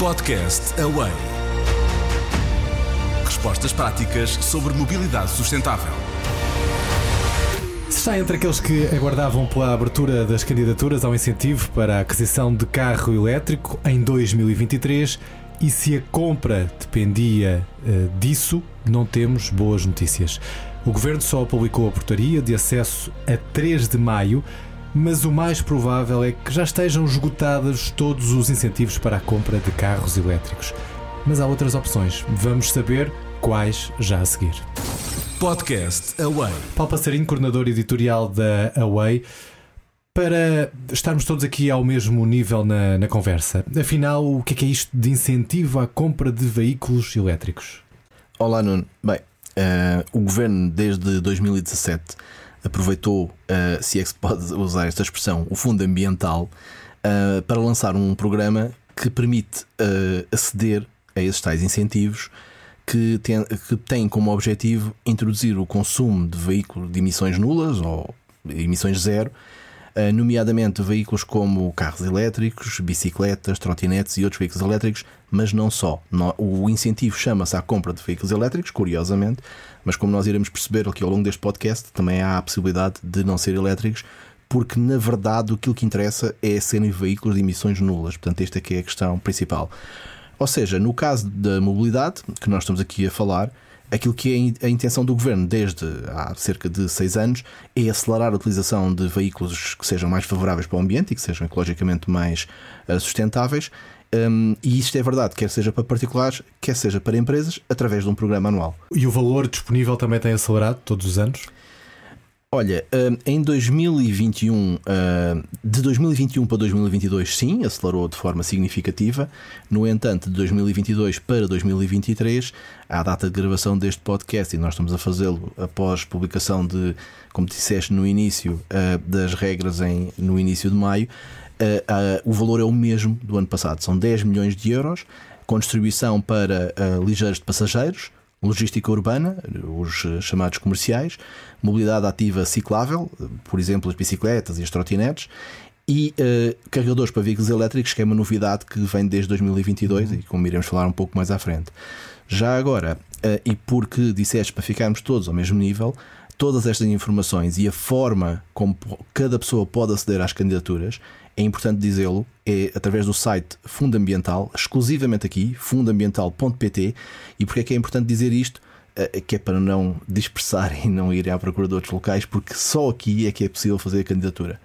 Podcast Away. Respostas práticas sobre mobilidade sustentável. Se está entre aqueles que aguardavam pela abertura das candidaturas ao incentivo para a aquisição de carro elétrico em 2023 e se a compra dependia disso, não temos boas notícias. O Governo só publicou a portaria de acesso a 3 de maio, mas o mais provável é que já estejam esgotados todos os incentivos para a compra de carros elétricos. Mas há outras opções. Vamos saber quais já a seguir. Podcast Away. Paulo Passarinho, coordenador editorial da Away, para estarmos todos aqui ao mesmo nível na conversa. Afinal, o que é isto de incentivo à compra de veículos elétricos? Olá, Nuno. Bem, o Governo desde 2017 aproveitou, se é que se pode usar esta expressão, o Fundo Ambiental, para lançar um programa que permite aceder a esses tais incentivos que tem como objetivo introduzir o consumo de veículos de emissões nulas ou emissões zero, nomeadamente veículos como carros elétricos, bicicletas, trotinetes e outros veículos elétricos, mas não só. O incentivo chama-se à compra de veículos elétricos, curiosamente, mas como nós iremos perceber aqui ao longo deste podcast, também há a possibilidade de não ser elétricos, porque na verdade aquilo que interessa é serem veículos de emissões nulas. Portanto, esta aqui é a questão principal. Ou seja, no caso da mobilidade, que nós estamos aqui a falar, aquilo que é a intenção do Governo desde há cerca de 6 anos é acelerar a utilização de veículos que sejam mais favoráveis para o ambiente e que sejam ecologicamente mais sustentáveis. E isto é verdade, quer seja para particulares, quer seja para empresas, através de um programa anual. E o valor disponível também tem acelerado todos os anos? Olha, em 2021, de 2021 para 2022, sim, acelerou de forma significativa. No entanto, de 2022 para 2023, à data de gravação deste podcast, e nós estamos a fazê-lo após publicação de, como disseste no início, das regras no início de maio, o valor é o mesmo do ano passado. São 10 milhões de euros, com distribuição para ligeiros de passageiros, logística urbana, os chamados comerciais, mobilidade ativa ciclável, por exemplo, as bicicletas e as trotinetes, e carregadores para veículos elétricos, que é uma novidade que vem desde 2022 e como iremos falar um pouco mais à frente. Já agora, e porque disseste para ficarmos todos ao mesmo nível, todas estas informações e a forma como cada pessoa pode aceder às candidaturas, é importante dizê-lo, é através do site Fundo Ambiental, exclusivamente aqui, fundoambiental.pt. E porque é que é importante dizer isto? Que é para não dispersarem e não irem à procura de outros locais, porque só aqui é que é possível fazer a candidatura.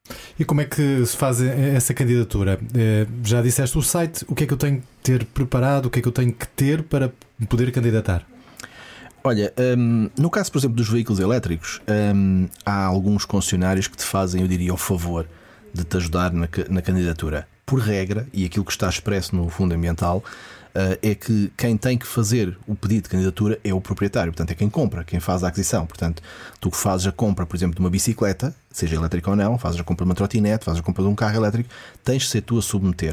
E como é que se faz essa candidatura? Já disseste o site, o que é que eu tenho que ter preparado, o que é que eu tenho que ter para poder candidatar? Olha, no caso, por exemplo, dos veículos elétricos, há alguns concessionários que te fazem, eu diria, o favor de te ajudar na candidatura. Por regra, e aquilo que está expresso no Fundo Ambiental, é que quem tem que fazer o pedido de candidatura é o proprietário, portanto é quem compra, quem faz a aquisição. Portanto, tu que fazes a compra, por exemplo, de uma bicicleta, seja elétrica ou não, fazes a compra de uma trotinete, fazes a compra de um carro elétrico, tens de ser tu a submeter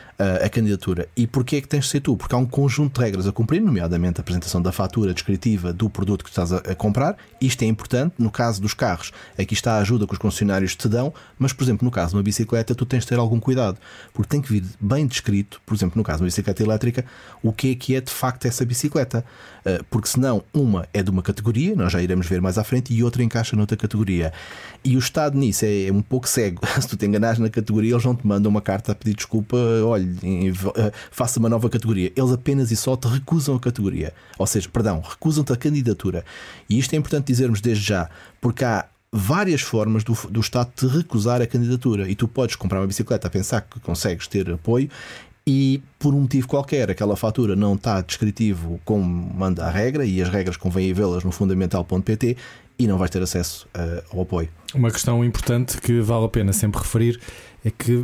a candidatura. E porquê é que tens de ser tu? Porque há um conjunto de regras a cumprir, nomeadamente a apresentação da fatura descritiva do produto que estás a comprar. Isto é importante. No caso dos carros, aqui está a ajuda que os concessionários te dão, mas, por exemplo, no caso de uma bicicleta, tu tens de ter algum cuidado, porque tem que vir bem descrito, por exemplo, no caso de uma bicicleta elétrica, o que é de facto essa bicicleta, porque senão uma é de uma categoria, nós já iremos ver mais à frente, e outra encaixa noutra categoria. E o Estado nisso é um pouco cego. Se tu te enganares na categoria, eles não te mandam uma carta a pedir desculpa, olha, faça uma nova categoria. Eles apenas e só te recusam a categoria, ou seja, recusam-te a candidatura. E isto é importante dizermos desde já, porque há várias formas do Estado te recusar a candidatura, e tu podes comprar uma bicicleta a pensar que consegues ter apoio e por um motivo qualquer aquela fatura não está descritivo como manda a regra, e as regras convém vê-las no fundamental.pt, e não vais ter acesso ao apoio. Uma questão importante que vale a pena sempre referir é que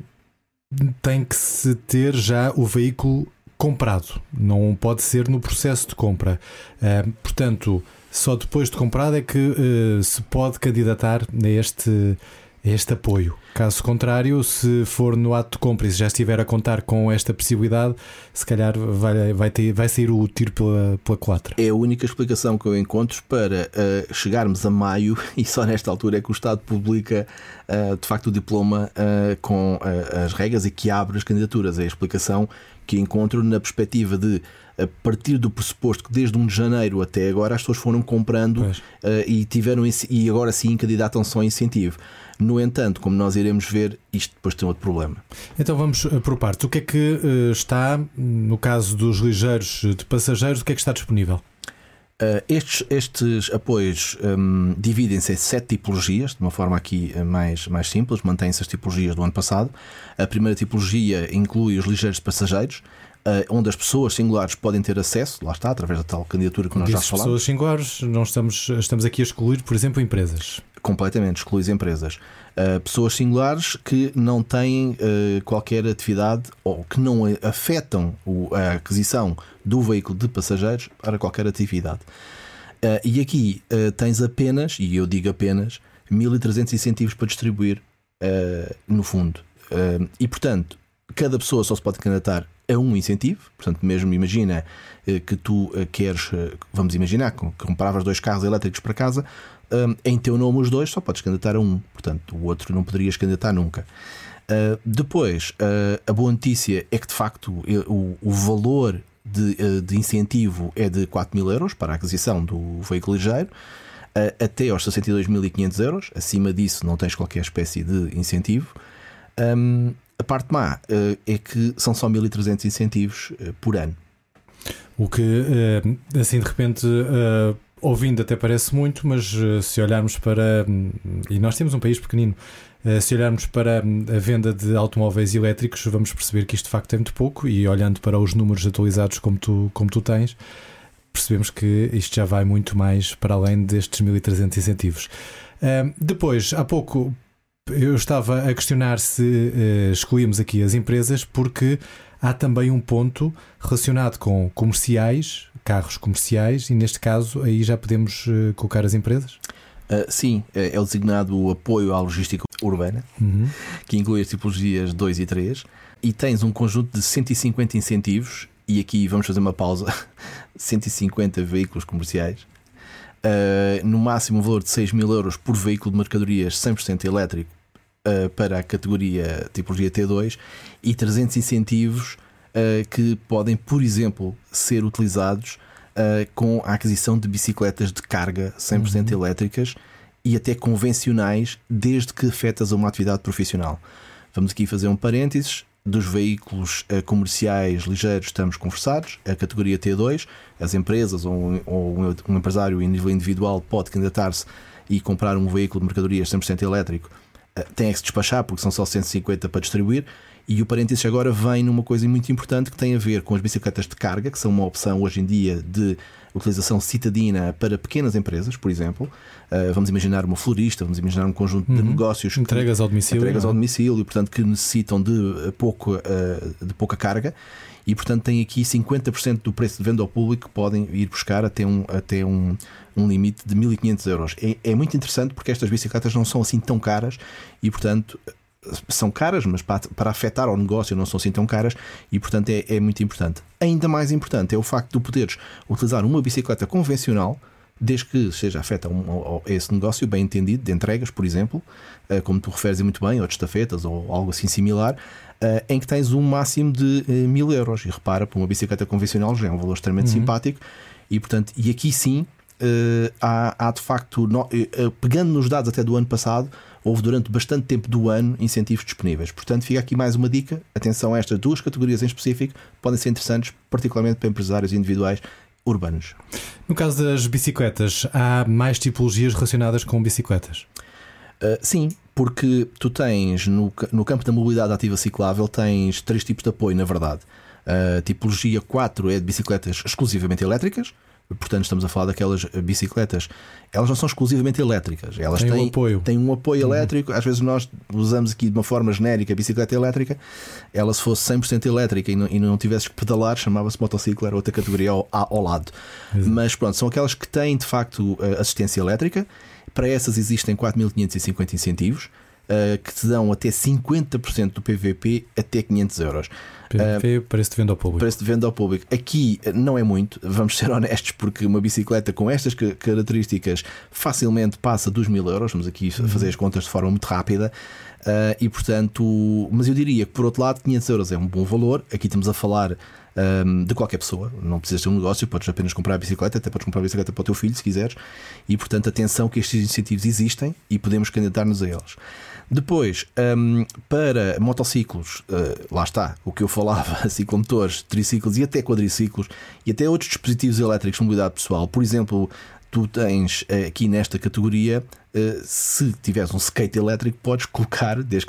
tem que se ter já o veículo comprado, não pode ser no processo de compra. Portanto, só depois de comprado é que se pode candidatar a este apoio. Caso contrário, se for no ato de compra e se já estiver a contar com esta possibilidade, se calhar vai sair o tiro pela culatra. É a única explicação que eu encontro para chegarmos a maio, e só nesta altura é que o Estado publica de facto o diploma com as regras e que abre as candidaturas. É a explicação que encontro na perspectiva de, a partir do pressuposto que desde 1 de janeiro até agora as pessoas foram comprando e tiveram e agora sim candidatam-se ao incentivo. No entanto, como nós iremos ver, isto depois tem outro problema. Então vamos por partes. O que é que está, no caso dos ligeiros de passageiros, o que é que está disponível? Estes apoios dividem-se em 7 tipologias, de uma forma aqui mais simples, mantém-se as tipologias do ano passado. A primeira tipologia inclui os ligeiros de passageiros, onde as pessoas singulares podem ter acesso, lá está, através da tal candidatura que nós já falamos. Pessoas singulares, não estamos aqui a excluir, por exemplo, empresas. Completamente, exclui empresas. Pessoas singulares que não têm qualquer atividade ou que não afetam a aquisição do veículo de passageiros para qualquer atividade. E aqui tens apenas, e eu digo apenas, 1.300 incentivos para distribuir no fundo. E portanto, cada pessoa só se pode candidatar a um incentivo. Portanto, mesmo imagina que tu queres, vamos imaginar, que compravas 2 carros elétricos para casa, em teu nome os 2 só podes candidatar a um, portanto o outro não poderias candidatar nunca. Depois, a boa notícia é que de facto o valor de incentivo é de 4.000 euros para a aquisição do veículo ligeiro, até aos 62.500 euros. Acima disso não tens qualquer espécie de incentivo. A parte má é que são só 1.300 incentivos por ano. O que assim de repente ouvindo até parece muito, mas se olharmos para, e nós temos um país pequenino, se olharmos para a venda de automóveis elétricos, vamos perceber que isto de facto é muito pouco, e olhando para os números atualizados como tu tens, percebemos que isto já vai muito mais para além destes 1.300 incentivos. Depois, há pouco eu estava a questionar se excluímos aqui as empresas, porque há também um ponto relacionado com comerciais, carros comerciais, e neste caso aí já podemos colocar as empresas? Sim, é o designado apoio à logística urbana, que inclui as tipologias 2 e 3, e tens um conjunto de 150 incentivos, e aqui vamos fazer uma pausa, 150 veículos comerciais, no máximo um valor de 6.000 euros por veículo de mercadorias 100% elétrico para a categoria tipologia T2, e 300 incentivos que podem, por exemplo, ser utilizados com a aquisição de bicicletas de carga 100% elétricas e até convencionais, desde que afetas a uma atividade profissional. Vamos aqui fazer um parênteses. Dos veículos comerciais ligeiros estamos conversados. A categoria T2, as empresas ou um empresário em nível individual pode candidatar-se e comprar um veículo de mercadorias 100% elétrico. Tem que se despachar porque são só 150 para distribuir. E o parênteses agora vem numa coisa muito importante que tem a ver com as bicicletas de carga, que são uma opção hoje em dia de utilização citadina para pequenas empresas, por exemplo. Vamos imaginar uma florista, vamos imaginar um conjunto de negócios. Entregas ao domicílio, portanto, que necessitam de pouca carga. E portanto tem aqui 50% do preço de venda ao público que podem ir buscar até um limite de 1.500 euros. É muito interessante porque estas bicicletas não são assim tão caras e portanto são caras, mas para afetar ao negócio não são assim tão caras, e portanto é muito importante. Ainda mais importante é o facto de poderes utilizar uma bicicleta convencional, desde que seja afeta a esse negócio bem entendido, de entregas, por exemplo, como tu referes muito bem, ou de estafetas ou algo assim similar, em que tens um máximo de 1.000 euros. E repara, para uma bicicleta convencional já é um valor extremamente simpático, e portanto, e aqui sim há de facto, pegando nos dados até do ano passado, houve durante bastante tempo do ano incentivos disponíveis. Portanto, fica aqui mais uma dica. Atenção a estas 2 categorias em específico, podem ser interessantes, particularmente para empresários individuais urbanos. No caso das bicicletas, há mais tipologias relacionadas com bicicletas? Sim, porque tu tens no campo da mobilidade ativa ciclável tens 3 tipos de apoio, na verdade. A tipologia 4 é de bicicletas exclusivamente elétricas. Portanto, estamos a falar daquelas bicicletas, elas não são exclusivamente elétricas, elas têm um apoio elétrico. Às vezes nós usamos aqui de uma forma genérica a bicicleta elétrica. Ela, se fosse 100% elétrica e não tivesses que pedalar, chamava-se motociclo, era outra categoria ao lado. Mas pronto, são aquelas que têm de facto assistência elétrica. Para essas existem 4.550 incentivos que te dão até 50% do PVP até 500 euros. Preço de venda ao público. Preço de venda ao público. Aqui não é muito, vamos ser honestos, porque uma bicicleta com estas características facilmente passa dos 1000 euros. Vamos aqui fazer as contas de forma muito rápida. E portanto, mas eu diria que por outro lado 500 euros é um bom valor. Aqui estamos a falar de qualquer pessoa, não precisas ter um negócio, podes apenas comprar a bicicleta, até podes comprar a bicicleta para o teu filho se quiseres. E portanto atenção que estes incentivos existem e podemos candidatar-nos a eles. Depois, para motociclos, lá está o que eu falava, ciclomotores, triciclos e até quadriciclos e até outros dispositivos elétricos de mobilidade pessoal. Por exemplo, tu tens aqui nesta categoria, se tiveres um skate elétrico, podes colocar, desde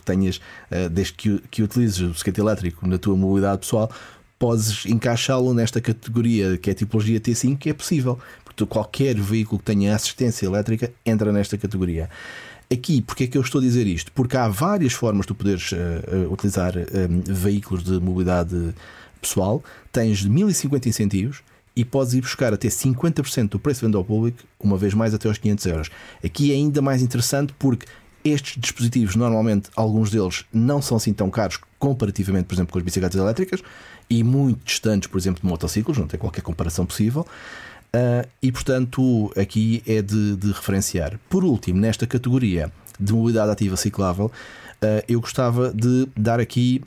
que utilizes o skate elétrico na tua mobilidade pessoal, podes encaixá-lo nesta categoria que é a tipologia T5, que é possível, porque qualquer veículo que tenha assistência elétrica entra nesta categoria. Aqui, porque é que eu estou a dizer isto? Porque há várias formas de tu poderes utilizar veículos de mobilidade pessoal. Tens 1050 incentivos e podes ir buscar até 50% do preço de venda ao público, uma vez mais até aos 500 euros. Aqui é ainda mais interessante porque estes dispositivos, normalmente, alguns deles não são assim tão caros comparativamente, por exemplo, com as bicicletas elétricas e muito distantes, por exemplo, de motociclos, não tem qualquer comparação possível. E portanto aqui é de referenciar. Por último, nesta categoria de mobilidade ativa ciclável, eu gostava de dar aqui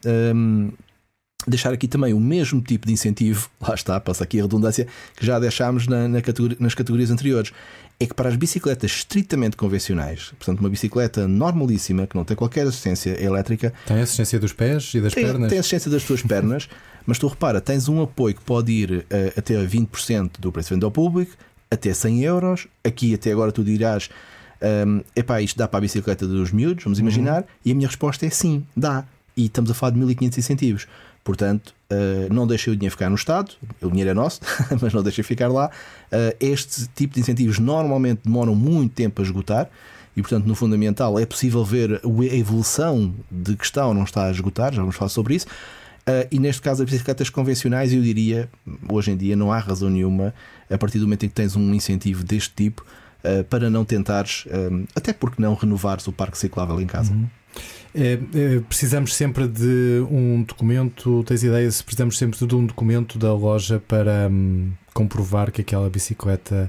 deixar aqui também o mesmo tipo de incentivo, lá está, passa aqui a redundância, que já deixámos nas categorias anteriores. É que para as bicicletas estritamente convencionais, portanto uma bicicleta normalíssima, que não tem qualquer assistência elétrica, tem assistência dos pés e das pernas? Tem assistência das tuas pernas, mas tu repara, tens um apoio que pode ir até 20% do preço de venda ao público, até 100 euros. Aqui até agora tu dirás, isto dá para a bicicleta dos miúdos, vamos imaginar, e a minha resposta é sim, dá. E estamos a falar de 1500 incentivos. Portanto, não deixem o dinheiro ficar no Estado, o dinheiro é nosso, mas não deixem ficar lá. Este tipo de incentivos normalmente demoram muito tempo a esgotar e, portanto, no fundamental é possível ver a evolução de que está ou não está a esgotar, já vamos falar sobre isso. E neste caso, as bicicletas convencionais, eu diria, hoje em dia não há razão nenhuma, a partir do momento em que tens um incentivo deste tipo, para não tentares, até porque não renovares o parque ciclável em casa. Precisamos sempre de um documento. Tens ideia se precisamos sempre de um documento da loja para comprovar que aquela bicicleta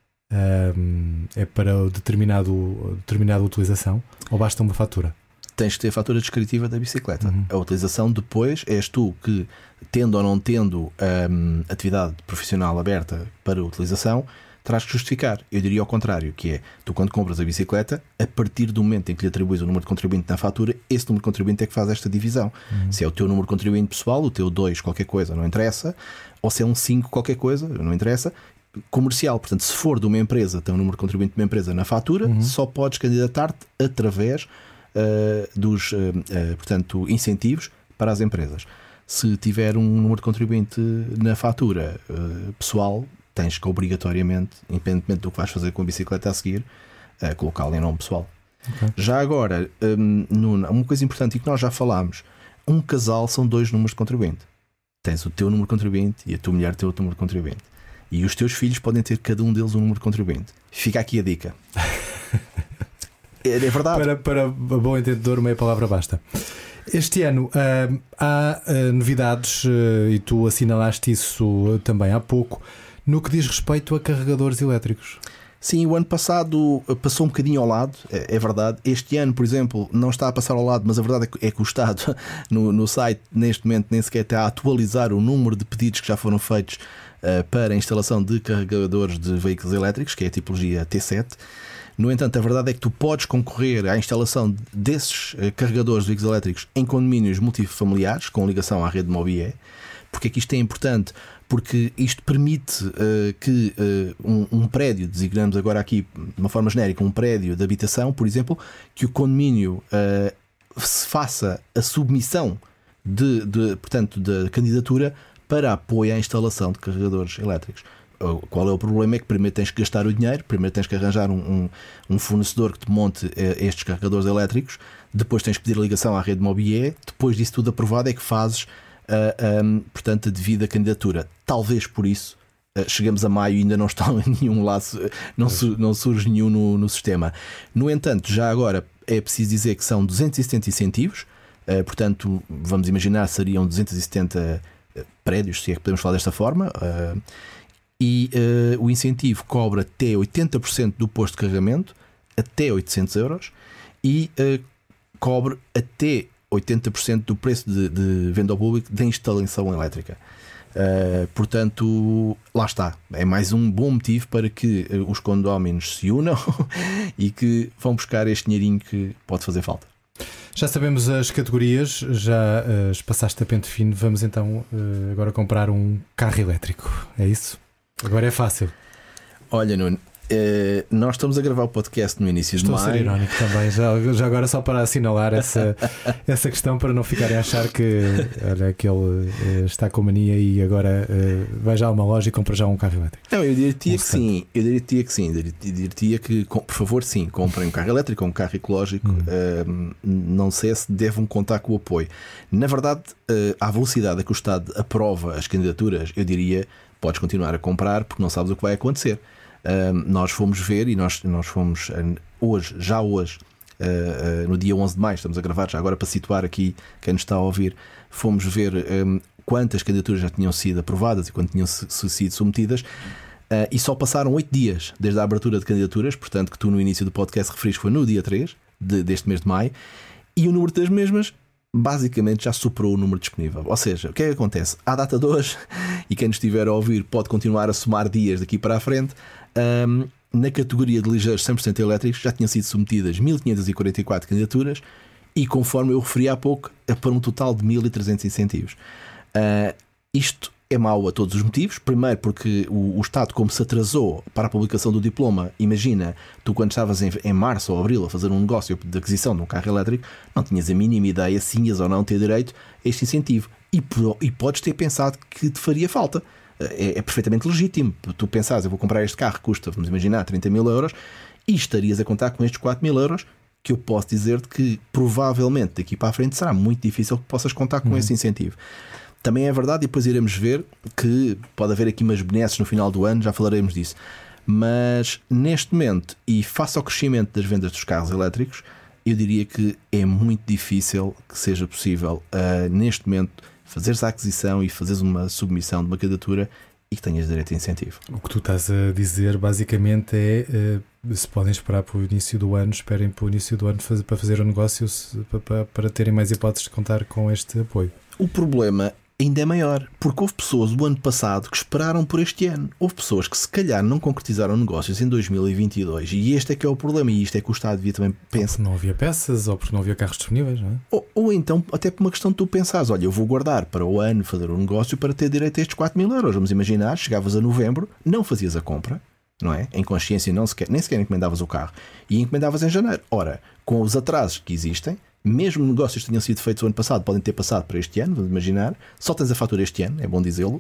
é para determinada utilização, ou basta uma fatura? Tens que ter a fatura descritiva da bicicleta. A utilização depois és tu que, tendo ou não tendo atividade profissional aberta para utilização, terás que justificar. Eu diria ao contrário, que é, tu quando compras a bicicleta, a partir do momento em que lhe atribuis o número de contribuinte na fatura, esse número de contribuinte é que faz esta divisão. Se é o teu número de contribuinte pessoal, o teu 2 qualquer coisa, não interessa, ou se é um 5 qualquer coisa, não interessa, comercial. Portanto, se for de uma empresa, tem um número de contribuinte de uma empresa na fatura, só podes candidatar-te através dos portanto, incentivos para as empresas. Se tiver um número de contribuinte na fatura pessoal, tens que obrigatoriamente, independentemente do que vais fazer com a bicicleta a seguir, colocá-la em nome pessoal. Já agora, uma coisa importante e que nós já falámos, um casal são 2 números de contribuinte. Tens o teu número de contribuinte e a tua mulher tem o teu número de contribuinte. E os teus filhos podem ter cada um deles um número de contribuinte. Fica aqui a dica. É verdade. Para bom entendedor, meia palavra basta. Este ano há novidades, e tu assinalaste isso também há pouco, no que diz respeito a carregadores elétricos. Sim, o ano passado passou um bocadinho ao lado, é verdade. Este ano, por exemplo, não está a passar ao lado, mas a verdade é que o Estado no site neste momento nem sequer está a atualizar o número de pedidos que já foram feitos para a instalação de carregadores de veículos elétricos, que é a tipologia T7. No entanto, a verdade é que tu podes concorrer à instalação desses carregadores de veículos elétricos em condomínios multifamiliares com ligação à rede Mobie. Porque é que isto é importante? Porque isto permite que um prédio, designamos agora aqui de uma forma genérica, um prédio de habitação, por exemplo, que o condomínio se faça a submissão portanto, da candidatura para apoio à instalação de carregadores elétricos. Qual é o problema? É que primeiro tens que gastar o dinheiro, primeiro tens que arranjar um fornecedor que te monte estes carregadores elétricos, depois tens que pedir a ligação à rede Mobie, depois disso tudo aprovado é que fazes portanto, a devida candidatura. Talvez por isso chegamos a maio e ainda não está nenhum laço, não surge nenhum no sistema. No entanto, já agora é preciso dizer que são 270 incentivos, Portanto, vamos imaginar, seriam 270 prédios, se é que podemos falar desta forma, e o incentivo cobre até 80% do posto de carregamento, até 800 euros, e cobre até 80% do preço de venda ao público da instalação elétrica. Portanto, lá está. É mais um bom motivo para que os condóminos se unam e que vão buscar este dinheirinho que pode fazer falta. Já sabemos as categorias, já as passaste a pente fino. Vamos então agora comprar um carro elétrico. É isso? Agora é fácil. Olha, Nuno, nós estamos a gravar o podcast no início de maio. Estou a ser irónico também, já agora só para assinalar essa questão, para não ficarem a achar que, olha, que ele está com mania e agora vai já a uma loja e compra já um carro elétrico. Não, eu diria-te que sim. Eu diria-te que, por favor, sim, comprem um carro elétrico ou um carro ecológico. Não sei se devem contar com o apoio. Na verdade, à velocidade a que o Estado aprova as candidaturas, eu diria, podes continuar a comprar porque não sabes o que vai acontecer. Nós fomos ver e nós fomos hoje, no dia 11 de maio, estamos a gravar já agora para situar aqui quem nos está a ouvir, fomos ver quantas candidaturas já tinham sido aprovadas e quantas tinham sido submetidas, e só passaram 8 dias desde a abertura de candidaturas, portanto que tu no início do podcast referiste foi no dia 3 deste mês de maio, e o número das mesmas basicamente já superou o número disponível. Ou seja, o que é que acontece? À data de hoje, e quem nos estiver a ouvir pode continuar a somar dias daqui para a frente, na categoria de ligeiros 100% elétricos já tinham sido submetidas 1544 candidaturas e, conforme eu referi há pouco, é para um total de 1300 incentivos. Isto é mau a todos os motivos. Primeiro porque o Estado, como se atrasou para a publicação do diploma, imagina, tu quando estavas em março ou abril a fazer um negócio de aquisição de um carro elétrico, não tinhas a mínima ideia se ias ou não ter direito a este incentivo, e podes ter pensado que te faria falta. É perfeitamente legítimo tu pensares, eu vou comprar este carro, custa, vamos imaginar, 30 mil euros, e estarias a contar com estes 4 mil euros, que eu posso dizer-te que provavelmente daqui para a frente será muito difícil que possas contar com esse incentivo. Também é verdade, e depois iremos ver que pode haver aqui umas benesses no final do ano, já falaremos disso. Mas neste momento, e face ao crescimento das vendas dos carros elétricos, eu diria que é muito difícil que seja possível, neste momento, fazeres a aquisição e fazeres uma submissão de uma candidatura e que tenhas direito a incentivo. O que tu estás a dizer basicamente é, se podem esperar para o início do ano, esperem para o início do ano para fazer o negócio, para terem mais hipóteses de contar com este apoio. O problema ainda é maior, porque houve pessoas do ano passado que esperaram por este ano. Houve pessoas que se calhar não concretizaram negócios em 2022, e este é que é o problema, e isto é que o Estado devia também pensar. Porque não havia peças, ou porque não havia carros disponíveis, não é? Ou então até por uma questão de tu pensares, olha, eu vou guardar para o ano fazer um negócio para ter direito a estes 4 mil euros. Vamos imaginar, chegavas a novembro, não fazias a compra, não é? Em consciência nem sequer encomendavas o carro, e encomendavas em janeiro. Ora, com os atrasos que existem, mesmo negócios que tenham sido feitos o ano passado podem ter passado para este ano, vamos imaginar, só tens a fatura este ano, é bom dizê-lo,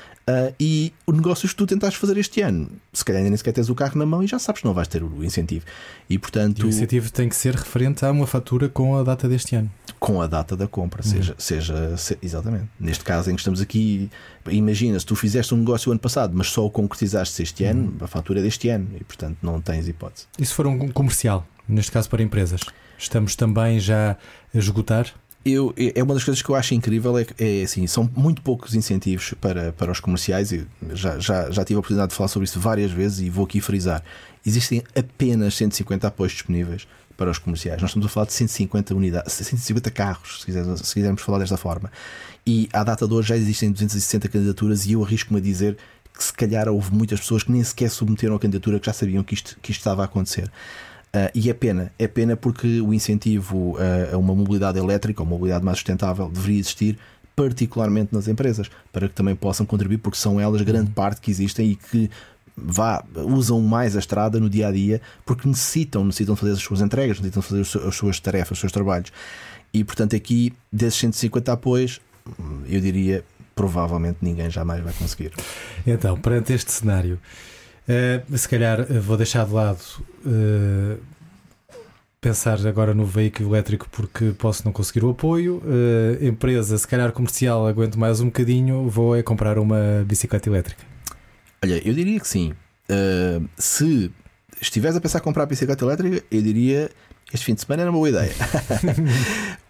e os negócios que tu tentaste fazer este ano, se calhar ainda nem sequer tens o carro na mão e já sabes que não vais ter o incentivo. E portanto, o incentivo tem que ser referente a uma fatura com a data deste ano. Com a data da compra, seja exatamente. Neste caso em que estamos aqui, imagina, se tu fizeste um negócio o ano passado, mas só o concretizaste este ano, a fatura é deste ano, e portanto não tens hipótese. E se for um comercial, neste caso para empresas? Estamos também já a esgotar? É uma das coisas que eu acho incrível, é assim, são muito poucos incentivos para os comerciais. Eu já tive a oportunidade de falar sobre isso várias vezes e vou aqui frisar. Existem apenas 150 apoios disponíveis para os comerciais. Nós estamos a falar de 150 unidades, 150 carros, se quisermos falar desta forma. E à data de hoje já existem 260 candidaturas, e eu arrisco-me a dizer que se calhar houve muitas pessoas que nem sequer submeteram a candidatura, que já sabiam que isto estava a acontecer. E é pena porque o incentivo a uma mobilidade elétrica, ou uma mobilidade mais sustentável, deveria existir particularmente nas empresas, para que também possam contribuir, porque são elas grande parte que existem e que usam mais a estrada no dia a dia, porque necessitam fazer as suas entregas, necessitam fazer as suas tarefas, os seus trabalhos. E portanto aqui, desses 150 apoios, eu diria provavelmente ninguém jamais vai conseguir. Então, perante este cenário, se calhar vou deixar de lado pensar agora no veículo elétrico, porque posso não conseguir o apoio. Empresa, se calhar comercial, aguento mais um bocadinho, vou comprar uma bicicleta elétrica. Olha, eu diria que sim. Se estiveres a pensar em comprar a bicicleta elétrica, eu diria este fim de semana era uma boa ideia.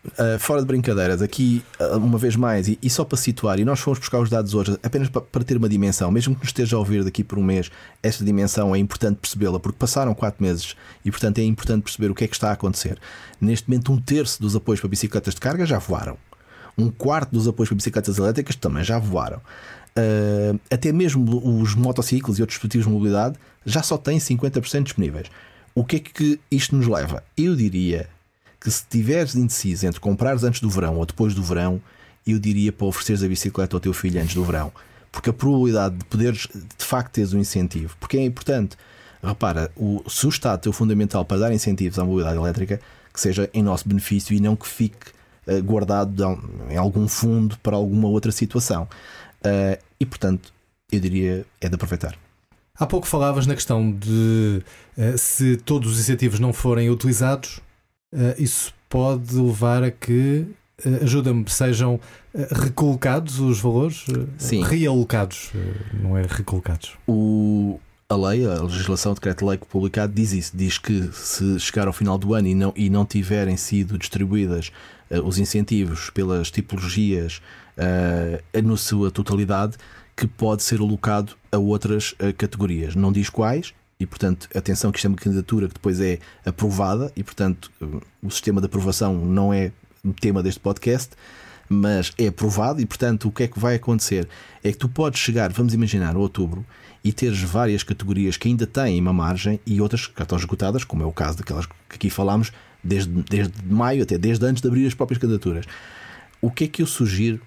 Fora de brincadeiras, aqui uma vez mais, e só para situar, e nós fomos buscar os dados hoje apenas para ter uma dimensão, mesmo que nos esteja a ouvir daqui por um mês, esta dimensão é importante percebê-la, porque passaram 4 meses e, portanto, é importante perceber o que é que está a acontecer. Neste momento, 1/3 dos apoios para bicicletas de carga já voaram, 1/4 dos apoios para bicicletas elétricas também já voaram. Até mesmo os motociclos e outros dispositivos de mobilidade já só têm 50% disponíveis. O que é que isto nos leva? Eu diria que se estiveres indeciso entre comprares antes do verão ou depois do verão, eu diria para ofereceres a bicicleta ao teu filho antes do verão, porque a probabilidade de poderes de facto teres um incentivo, porque é importante, repara, se o Estado tem o fundamental para dar incentivos à mobilidade elétrica, que seja em nosso benefício e não que fique guardado em algum fundo para alguma outra situação. E portanto, eu diria é de aproveitar. Há pouco falavas na questão de se todos os incentivos não forem utilizados, isso pode levar a que, ajuda-me, sejam recolocados os valores? Sim. Realocados, não é recolocados. A lei, a legislação, o decreto-lei publicado diz isso, diz que se chegar ao final do ano e não tiverem sido distribuídas os incentivos pelas tipologias na sua totalidade, que pode ser alocado a outras categorias. Não diz quais. E, portanto, atenção que isto é uma candidatura que depois é aprovada e, portanto, o sistema de aprovação não é tema deste podcast, mas é aprovado e, portanto, o que é que vai acontecer? É que tu podes chegar, vamos imaginar, a outubro e teres várias categorias que ainda têm uma margem e outras que já estão esgotadas, como é o caso daquelas que aqui falámos, desde maio até desde antes de abrir as próprias candidaturas. O que é que eu sugiro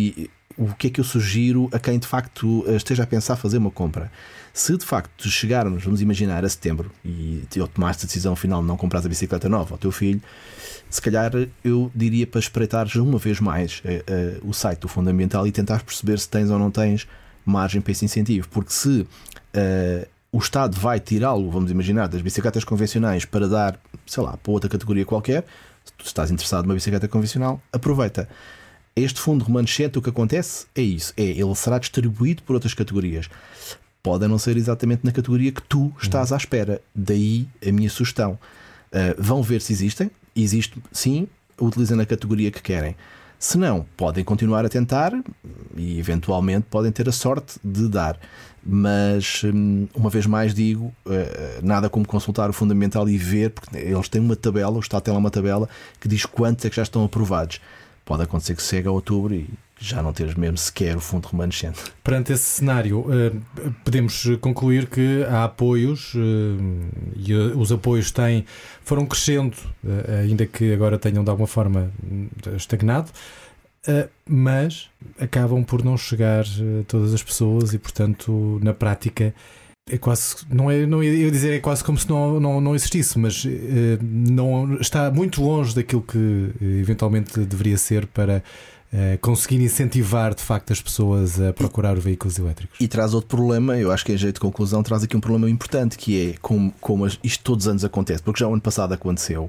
a quem de facto esteja a pensar fazer uma compra? Se de facto chegarmos, vamos imaginar, a setembro e tomaste a decisão final de não comprar a bicicleta nova ao teu filho, se calhar eu diria para espreitares uma vez mais o site do Fundamental e tentares perceber se tens ou não tens margem para esse incentivo, porque se o Estado vai tirá-lo, vamos imaginar, das bicicletas convencionais para dar, sei lá, para outra categoria qualquer, se tu estás interessado numa bicicleta convencional, aproveita. Este fundo remanescente, o que acontece é isso, ele será distribuído por outras categorias. Pode não ser exatamente na categoria que tu estás à espera. Daí a minha sugestão. Vão ver se existem. Existe, sim, utilizem na categoria que querem. Se não, podem continuar a tentar e eventualmente podem ter a sorte de dar. Mas, uma vez mais digo, nada como consultar o Fundamental e ver, porque eles têm uma tabela, o Estado tem lá uma tabela que diz quantos é que já estão aprovados. Pode acontecer que chegue a outubro e já não teres mesmo sequer o fundo remanescente. Perante esse cenário, podemos concluir que há apoios e os apoios foram crescendo, ainda que agora tenham de alguma forma estagnado, mas acabam por não chegar a todas as pessoas e, portanto, na prática é quase, não ia dizer é quase como se não existisse, mas não está muito longe daquilo que eventualmente deveria ser para conseguir incentivar de facto as pessoas a procurar veículos elétricos. E traz outro problema, eu acho que em jeito de conclusão traz aqui um problema importante, que é como isto todos os anos acontece, porque já o ano passado aconteceu.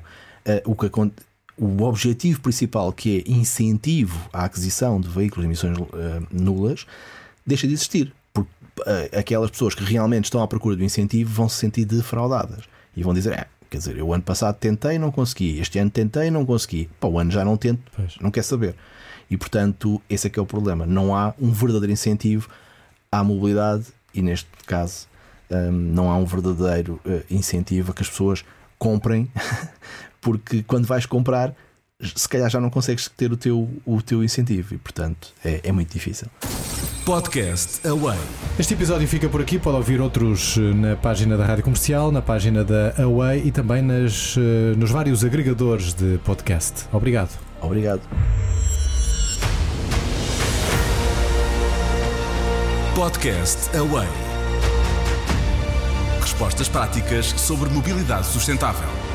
O objetivo principal, que é incentivo à aquisição de veículos de emissões nulas, deixa de existir. Aquelas pessoas que realmente estão à procura do incentivo vão se sentir defraudadas e vão dizer, quer dizer, eu ano passado tentei e não consegui, este ano tentei e não consegui, para o ano já não tento, não quer saber. E portanto esse é que é o problema, não há um verdadeiro incentivo à mobilidade e neste caso não há um verdadeiro incentivo a que as pessoas comprem porque quando vais comprar se calhar já não consegues ter o teu incentivo e portanto é muito difícil. Podcast Away. Este episódio fica por aqui. Pode ouvir outros na página da Rádio Comercial, na página da Away e também nos vários agregadores de podcast. Obrigado. Obrigado. Podcast Away. Respostas práticas sobre mobilidade sustentável.